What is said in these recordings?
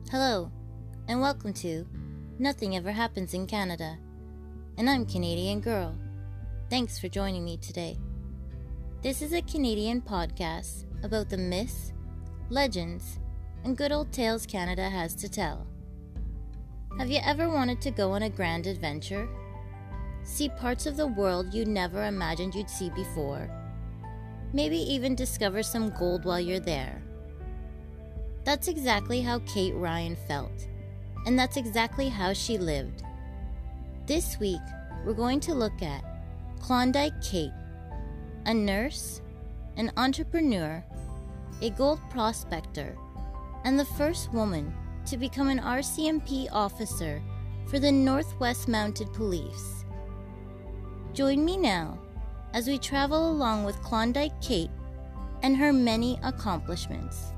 Hello, and welcome to Nothing Ever Happens in Canada, and I'm Canadian Girl. Thanks for joining me today. This is a Canadian podcast about the myths, legends, and good old tales Canada has to tell. Have you ever wanted to go on a grand adventure? See parts of the world you never imagined you'd see before? Maybe even discover some gold while you're there? That's exactly how Kate Ryan felt, and that's exactly how she lived. This week, we're going to look at Klondike Kate, a nurse, an entrepreneur, a gold prospector, and the first woman to become an RCMP officer for the Northwest Mounted Police. Join me now as we travel along with Klondike Kate and her many accomplishments.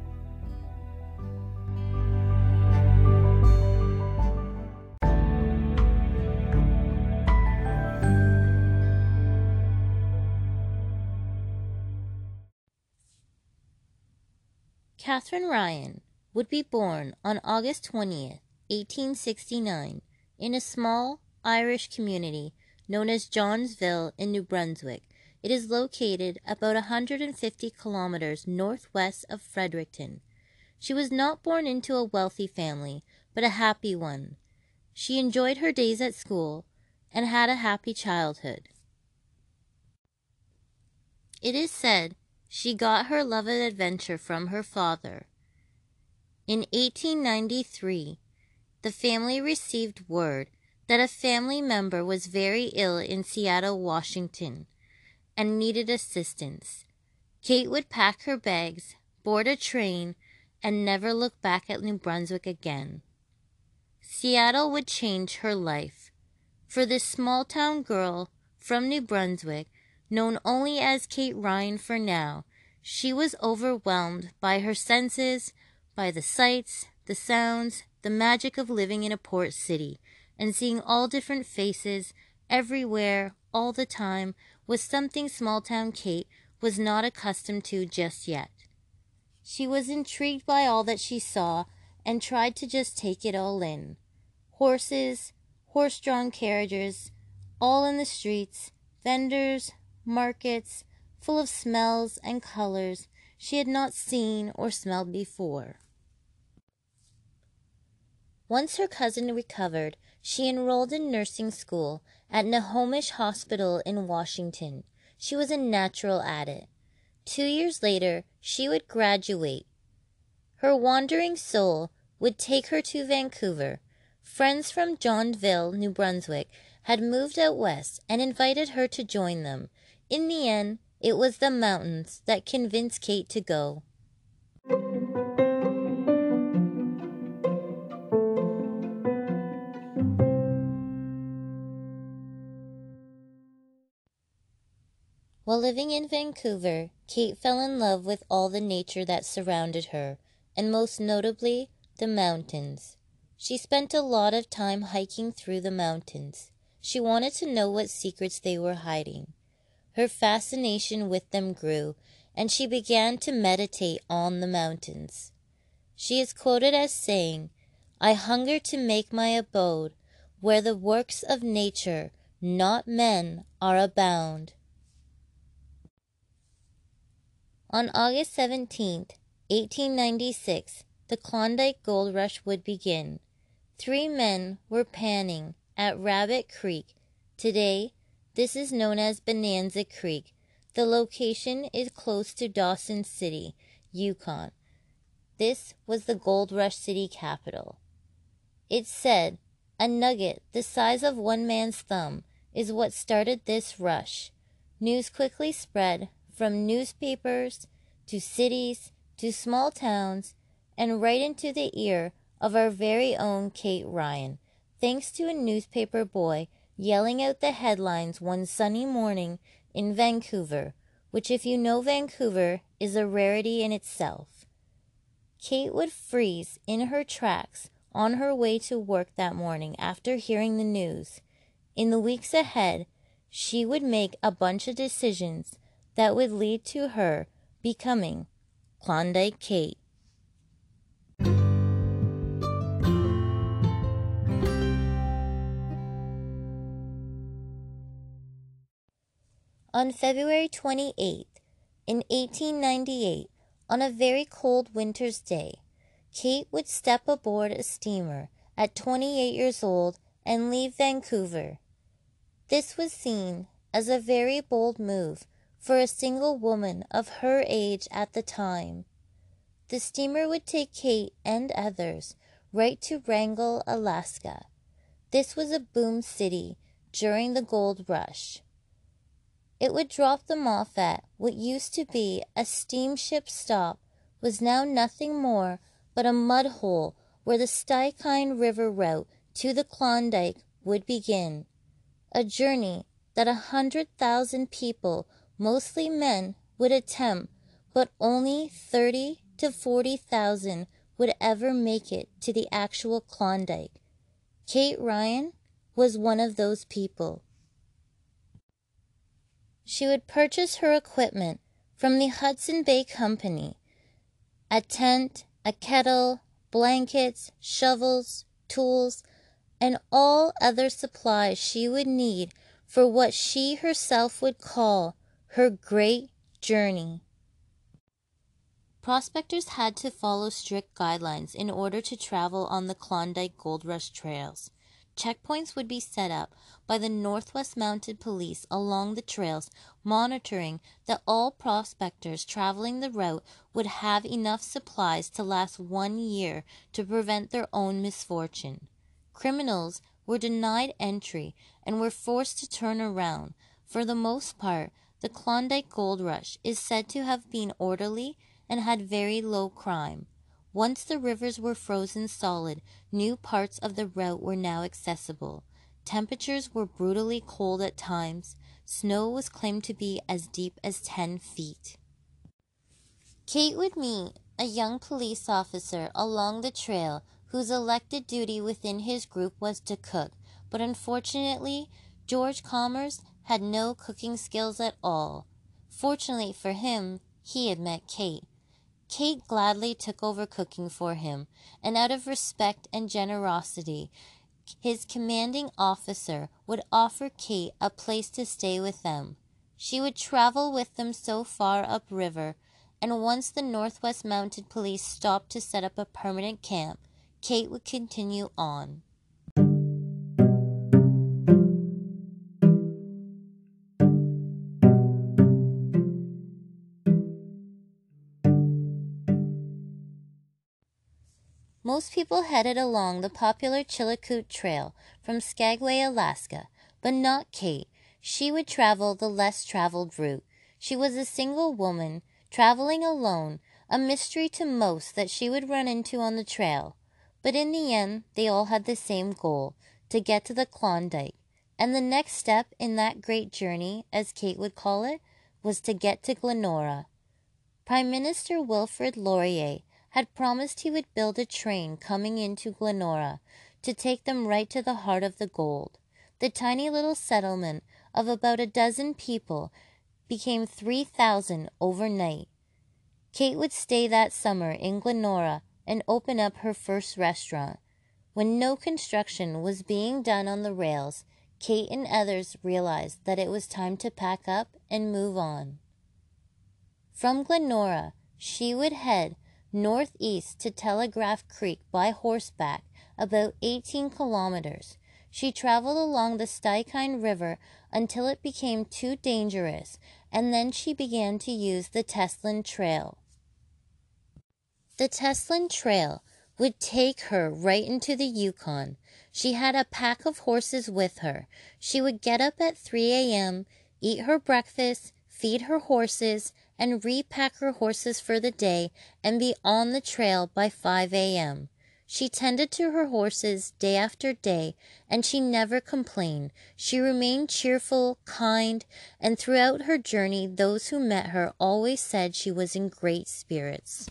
Catherine Ryan would be born on August 20th, 1869, in a small Irish community known as Johnsville in New Brunswick. It is located about 150 kilometers northwest of Fredericton. She was not born into a wealthy family, but a happy one. She enjoyed her days at school and had a happy childhood. It is said she got her love of adventure from her father. In 1893, the family received word that a family member was very ill in Seattle, Washington, and needed assistance. Kate would pack her bags, board a train, and never look back at New Brunswick again. Seattle would change her life. For this small-town girl from New Brunswick, known only as Kate Ryan for now, she was overwhelmed by her senses, by the sights, the sounds, the magic of living in a port city, and seeing all different faces, everywhere, all the time, was something small-town Kate was not accustomed to just yet. She was intrigued by all that she saw and tried to just take it all in. Horses, horse-drawn carriages, all in the streets, vendors, markets, full of smells and colors she had not seen or smelled before. Once her cousin recovered, she enrolled in nursing school at Nahomish Hospital in Washington. She was a natural at it. 2 years later, she would graduate. Her wandering soul would take her to Vancouver. Friends from Johnsville, New Brunswick, had moved out west and invited her to join them. In the end, it was the mountains that convinced Kate to go. While living in Vancouver, Kate fell in love with all the nature that surrounded her, and most notably, the mountains. She spent a lot of time hiking through the mountains. She wanted to know what secrets they were hiding. Her fascination with them grew, and she began to meditate on the mountains. She is quoted as saying, "I hunger to make my abode where the works of nature, not men, are abound." On August 17, 1896, the Klondike Gold Rush would begin. 3 men were panning at Rabbit Creek. Today, this is known as Bonanza Creek. The location is close to Dawson City, Yukon. This was the Gold Rush city capital. It's said a nugget the size of one man's thumb is what started this rush. News quickly spread from newspapers to cities to small towns and right into the ear of our very own Kate Ryan, thanks to a newspaper boy yelling out the headlines one sunny morning in Vancouver, which, if you know Vancouver, is a rarity in itself. Kate would freeze in her tracks on her way to work that morning after hearing the news. In the weeks ahead, she would make a bunch of decisions that would lead to her becoming Klondike Kate. On February 28th, in 1898, on a very cold winter's day, Kate would step aboard a steamer at 28 years old and leave Vancouver. This was seen as a very bold move for a single woman of her age at the time. The steamer would take Kate and others right to Wrangell, Alaska. This was a boom city during the gold rush. It would drop them off at what used to be a steamship stop was now nothing more but a mud hole where the Stikine River route to the Klondike would begin. A journey that 100,000 people, mostly men, would attempt, but only 30 to 40,000 would ever make it to the actual Klondike. Kate Ryan was one of those people. She would purchase her equipment from the Hudson Bay Company: a tent, a kettle, blankets, shovels, tools, and all other supplies she would need for what she herself would call her great journey. Prospectors had to follow strict guidelines in order to travel on the Klondike Gold Rush trails. Checkpoints would be set up by the Northwest Mounted Police along the trails, monitoring that all prospectors traveling the route would have enough supplies to last 1 year to prevent their own misfortune. Criminals were denied entry and were forced to turn around. For the most part, the Klondike Gold Rush is said to have been orderly and had very low crime. Once the rivers were frozen solid, new parts of the route were now accessible. Temperatures were brutally cold at times. Snow was claimed to be as deep as 10 feet. Kate would meet a young police officer along the trail whose elected duty within his group was to cook, but unfortunately, George Commerce had no cooking skills at all. Fortunately for him, he had met Kate. Kate gladly took over cooking for him, and out of respect and generosity, his commanding officer would offer Kate a place to stay with them. She would travel with them so far upriver, and once the Northwest Mounted Police stopped to set up a permanent camp, Kate would continue on. Most people headed along the popular Chilkoot Trail from Skagway, Alaska, but not Kate. She would travel the less traveled route. She was a single woman, traveling alone, a mystery to most that she would run into on the trail. But in the end, they all had the same goal, to get to the Klondike. And the next step in that great journey, as Kate would call it, was to get to Glenora. Prime Minister Wilfrid Laurier had promised he would build a train coming into Glenora to take them right to the heart of the gold. The tiny little settlement of about a dozen people became 3,000 overnight. Kate would stay that summer in Glenora and open up her first restaurant. When no construction was being done on the rails, Kate and others realized that it was time to pack up and move on. From Glenora, she would head northeast to Telegraph Creek by horseback, about 18 kilometers. She traveled along the Stikine River until it became too dangerous, and then she began to use the Teslin Trail. The Teslin Trail would take her right into the Yukon. She had a pack of horses with her. She would get up at 3 a.m., eat her breakfast, feed her horses, and repack her horses for the day and be on the trail by 5 a.m. She tended to her horses day after day, and she never complained. She remained cheerful, kind, and throughout her journey those who met her always said she was in great spirits.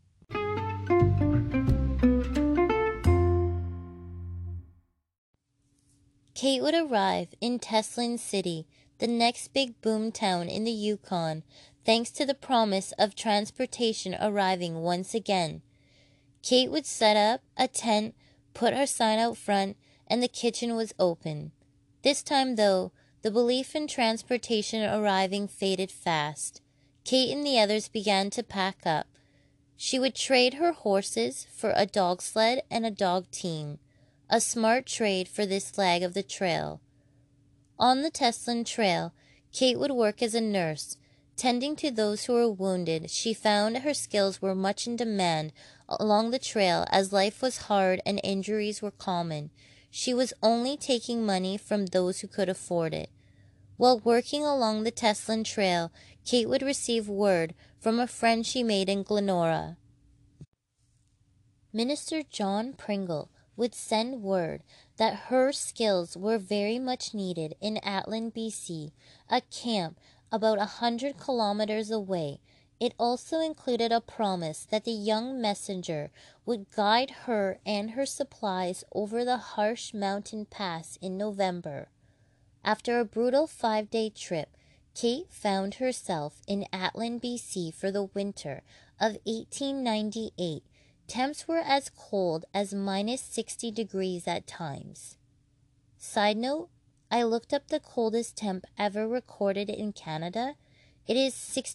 Kate would arrive in Teslin City, the next big boom town in the Yukon, thanks to the promise of transportation arriving once again. Kate would set up a tent, put her sign out front, and the kitchen was open. This time, though, The belief in transportation arriving faded fast. Kate and the others began to pack up. She would trade her horses for a dog sled and a dog team, a smart trade for this leg of the trail. On the Teslin Trail, Kate would work as a nurse, tending to those who were wounded. She found her skills were much in demand along the trail as life was hard and injuries were common. She was only taking money from those who could afford it. While working along the Teslin Trail, Kate would receive word from a friend she made in Glenora. Minister John Pringle would send word that her skills were very much needed in Atlin, BC, a camp about 100 kilometers away. It also included a promise that the young messenger would guide her and her supplies over the harsh mountain pass in November. After a brutal 5-day trip, Kate found herself in Atlin, BC for the winter of 1898. Temps were as cold as minus 60 degrees at times. Side note, I looked up the coldest temp ever recorded in Canada. It is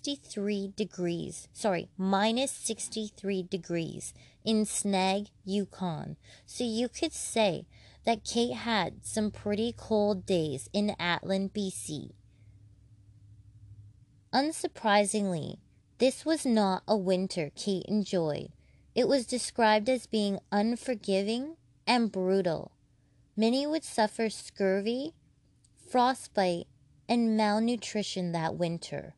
minus 63 degrees in Snag, Yukon. So you could say that Kate had some pretty cold days in Atlin, BC. Unsurprisingly, this was not a winter Kate enjoyed. It was described as being unforgiving and brutal. Many would suffer scurvy, frostbite, and malnutrition that winter.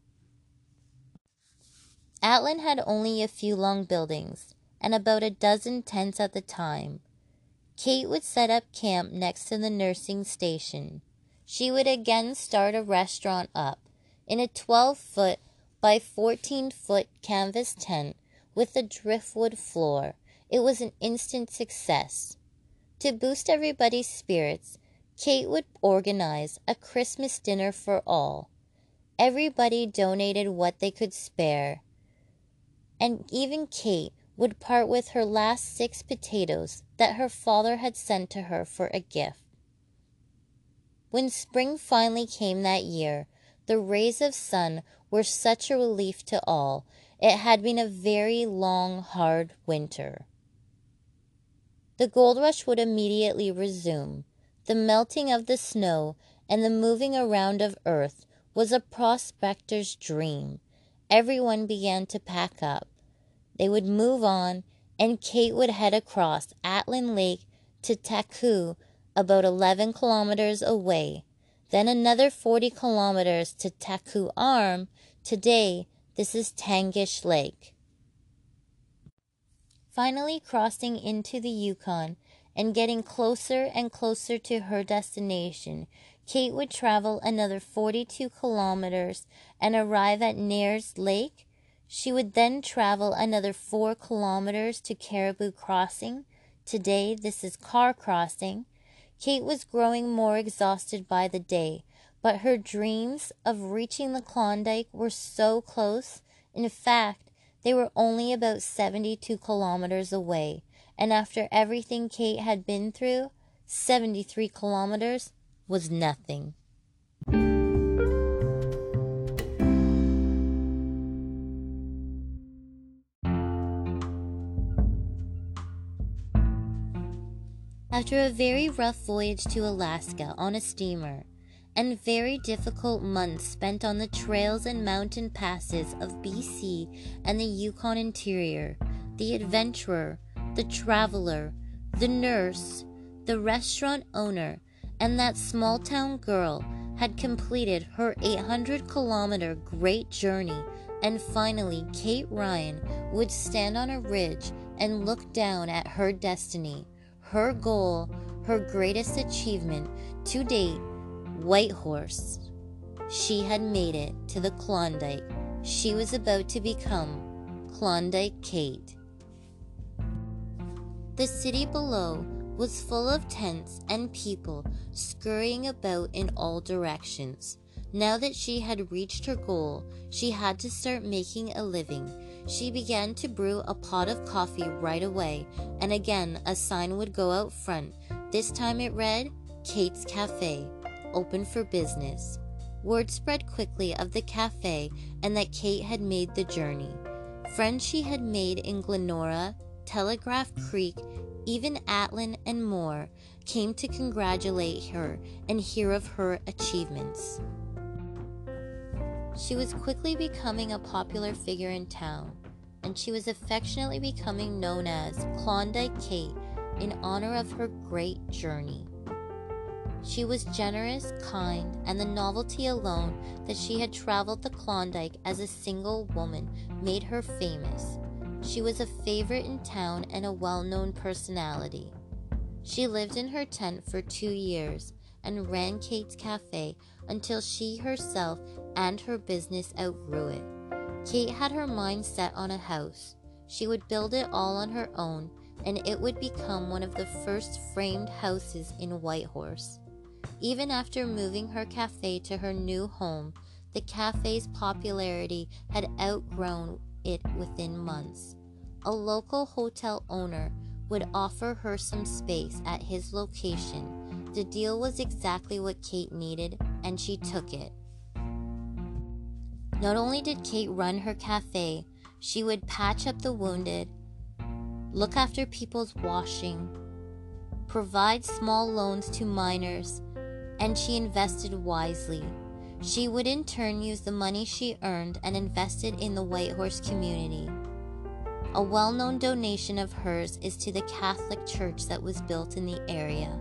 Atlin had only a few long buildings and about a dozen tents at the time. Kate would set up camp next to the nursing station. She would again start a restaurant up in a 12-foot by 14-foot canvas tent with a driftwood floor. It was an instant success. To boost everybody's spirits, Kate would organize a Christmas dinner for all. Everybody donated what they could spare, and even Kate would part with her last 6 potatoes that her father had sent to her for a gift. When spring finally came that year, the rays of sun were such a relief to all. It had been a very long, hard winter. The gold rush would immediately resume. The melting of the snow and the moving around of earth was a prospector's dream. Everyone began to pack up. They would move on, and Kate would head across Atlin Lake to Taku, about 11 kilometers away. Then another 40 kilometers to Taku Arm. Today, this is Tangish Lake. Finally crossing into the Yukon and getting closer and closer to her destination, Kate would travel another 42 kilometers and arrive at Nares Lake. She would then travel another 4 kilometers to Caribou Crossing. Today, this is Carr Crossing. Kate was growing more exhausted by the day, but her dreams of reaching the Klondike were so close. In fact, they were only about 72 kilometers away, and after everything Kate had been through, 73 kilometers was nothing. After a very rough voyage to Alaska on a steamer, and very difficult months spent on the trails and mountain passes of BC and the Yukon interior, the adventurer, the traveler, the nurse, the restaurant owner, and that small-town girl had completed her 800-kilometer great journey, and finally Kate Ryan would stand on a ridge and look down at her destiny, her goal, her greatest achievement to date, Whitehorse. She had made it to the Klondike. She was about to become Klondike Kate. The city below was full of tents and people scurrying about in all directions. Now that she had reached her goal, she had to start making a living. She began to brew a pot of coffee right away, and again a sign would go out front. This time it read, Kate's Cafe. open for business. Word spread quickly of the cafe and that Kate had made the journey. Friends she had made in Glenora, Telegraph Creek, even Atlin and more came to congratulate her and hear of her achievements. She was quickly becoming a popular figure in town, and she was affectionately becoming known as Klondike Kate in honor of her great journey. She was generous, kind, and the novelty alone that she had traveled the Klondike as a single woman made her famous. She was a favorite in town and a well-known personality. She lived in her tent for 2 years and ran Kate's Cafe until she herself and her business outgrew it. Kate had her mind set on a house. She would build it all on her own, and it would become one of the first framed houses in Whitehorse. Even after moving her cafe to her new home, the cafe's popularity had outgrown it within months. A local hotel owner would offer her some space at his location. The deal was exactly what Kate needed, and she took it. Not only did Kate run her cafe, she would patch up the wounded, look after people's washing, provide small loans to minors, and she invested wisely. She would in turn use the money she earned and invested in the Whitehorse community. A well-known donation of hers is to the Catholic church that was built in the area.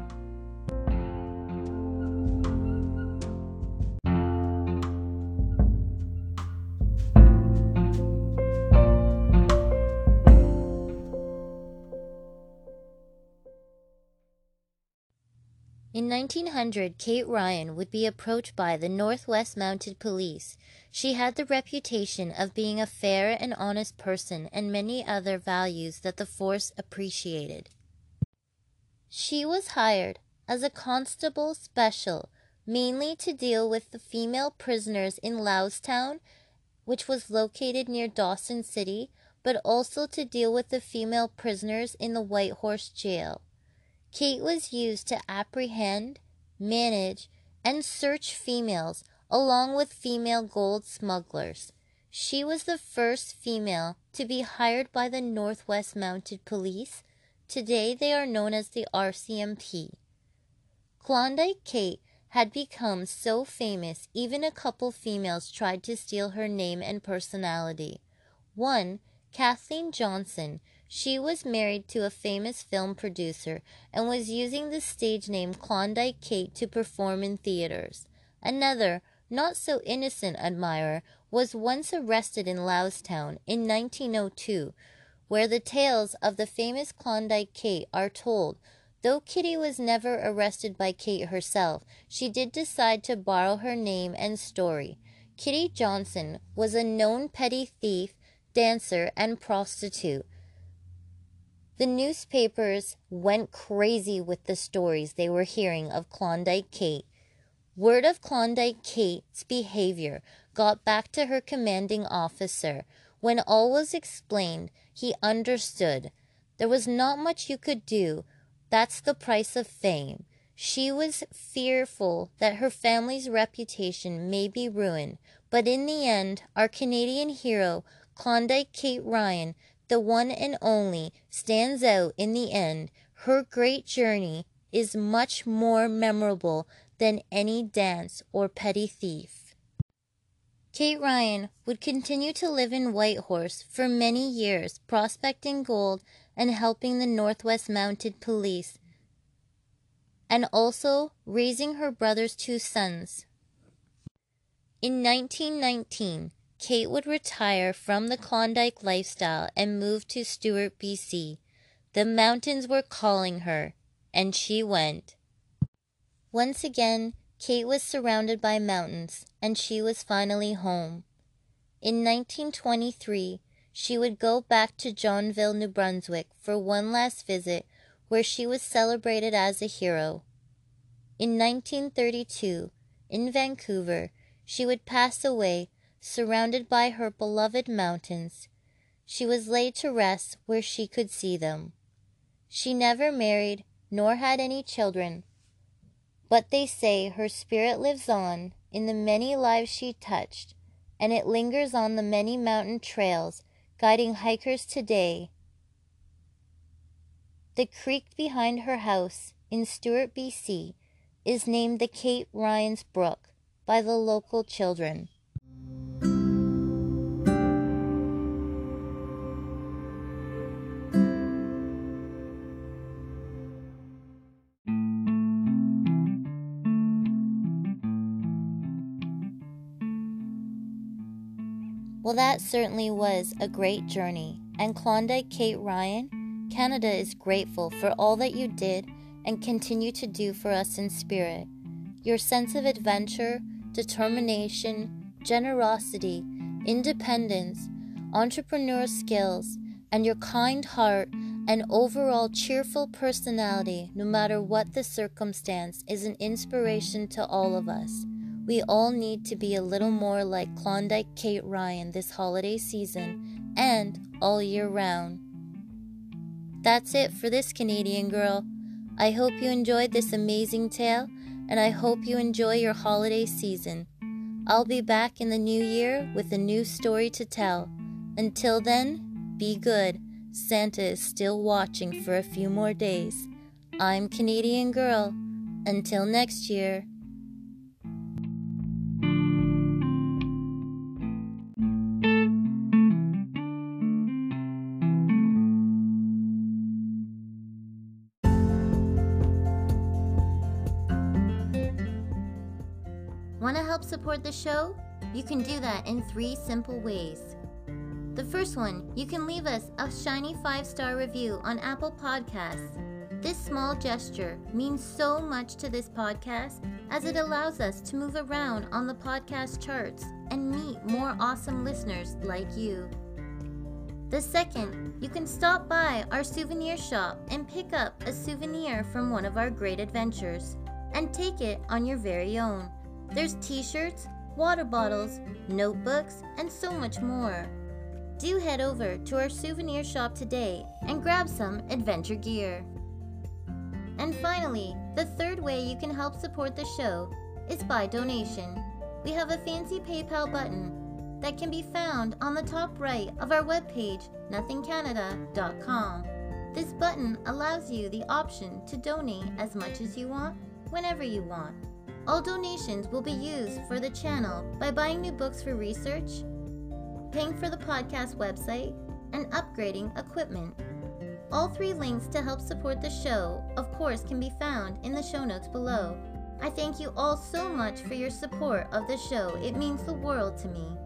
In 1900, Kate Ryan would be approached by the Northwest Mounted Police. She had the reputation of being a fair and honest person and many other values that the force appreciated. She was hired as a constable special, mainly to deal with the female prisoners in Loustown, which was located near Dawson City, but also to deal with the female prisoners in the Whitehorse Jail. Kate was used to apprehend, manage, and search females, along with female gold smugglers. She was the first female to be hired by the Northwest Mounted Police. Today they are known as the RCMP. Klondike Kate had become so famous, even a couple females tried to steal her name and personality. One, Kathleen Johnson, she was married to a famous film producer and was using the stage name Klondike Kate to perform in theaters. Another, not so innocent admirer, was once arrested in Loustown in 1902, where the tales of the famous Klondike Kate are told. Though Kitty was never arrested by Kate herself, she did decide to borrow her name and story. Kitty Johnson was a known petty thief, dancer, and prostitute. The newspapers went crazy with the stories they were hearing of Klondike Kate. Word of Klondike Kate's behavior got back to her commanding officer. When all was explained, he understood. There was not much you could do. That's the price of fame. She was fearful that her family's reputation may be ruined, but in the end, our Canadian hero, Klondike Kate Ryan, the one and only, stands out in the end. Her great journey is much more memorable than any dance or petty thief. Kate Ryan would continue to live in Whitehorse for many years, prospecting gold and helping the Northwest Mounted Police, and also raising her brother's 2 sons. In 1919, Kate would retire from the Klondike lifestyle and move to Stewart, BC. The mountains were calling her, and she went. Once again, Kate was surrounded by mountains, and she was finally home. In 1923, she would go back to Johnville, New Brunswick for one last visit, where she was celebrated as a hero. In 1932, in Vancouver, she would pass away, surrounded by her beloved mountains. She was laid to rest where she could see them. She never married, nor had any children, But they say her spirit lives on in the many lives she touched, and it lingers on the many mountain trails, guiding hikers today. The creek behind her house in Stewart, BC, is named the Kate Ryan's Brook by the local children. Well, that certainly was a great journey, and Klondike Kate Ryan, Canada is grateful for all that you did and continue to do for us in spirit. Your sense of adventure, determination, generosity, independence, entrepreneurial skills, and your kind heart and overall cheerful personality, no matter what the circumstance, is an inspiration to all of us. We all need to be a little more like Klondike Kate Ryan this holiday season and all year round. That's it for this Canadian girl. I hope you enjoyed this amazing tale, and I hope you enjoy your holiday season. I'll be back in the new year with a new story to tell. Until then, be good. Santa is still watching for a few more days. I'm Canadian Girl. Until next year. Want to help support the show? You can do that in 3 simple ways. The first one, you can leave us a shiny 5-star review on Apple Podcasts. This small gesture means so much to this podcast as it allows us to move around on the podcast charts and meet more awesome listeners like you. The second, you can stop by our souvenir shop and pick up a souvenir from one of our great adventures and take it on your very own. There's t-shirts, water bottles, notebooks, and so much more. Do head over to our souvenir shop today and grab some adventure gear. And finally, the third way you can help support the show is by donation. We have a fancy PayPal button that can be found on the top right of our webpage, nothingcanada.com. This button allows you the option to donate as much as you want, whenever you want. All donations will be used for the channel by buying new books for research, paying for the podcast website, and upgrading equipment. All 3 links to help support the show, of course, can be found in the show notes below. I thank you all so much for your support of the show. It means the world to me.